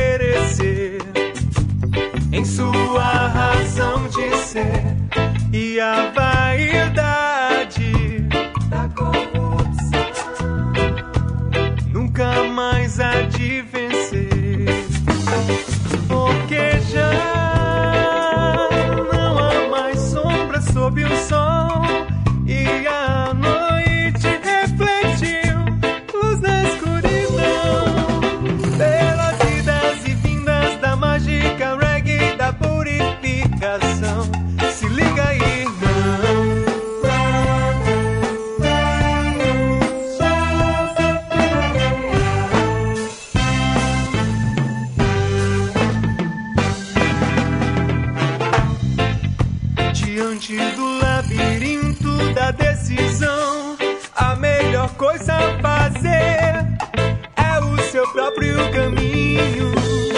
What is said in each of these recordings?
oferecer em sua razão de ser, e a vaidade da corrupção nunca mais há de vencer, porque já não há mais sombra sob o sol, e a noite refletiu luz na escuridão, pelas idas e vindas da mágica reggae da purificação. Se liga aí, diante do labirinto da decisão, a melhor coisa a fazer é o seu próprio caminho,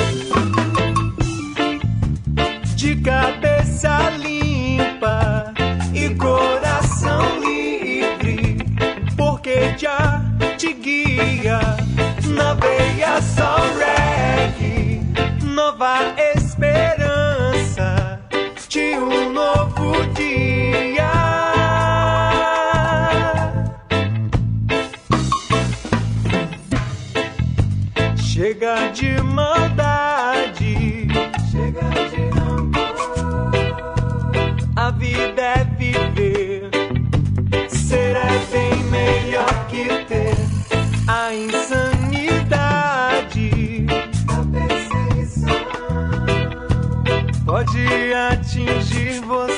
de cabeça limpa e coração livre, porque já te guia na veia só reggae, nova esperança de um novo dia. Chega de maldade, chega de rancor, a vida é viver, ser é bem melhor que ter a insanidade da perseguição. Pode atingir você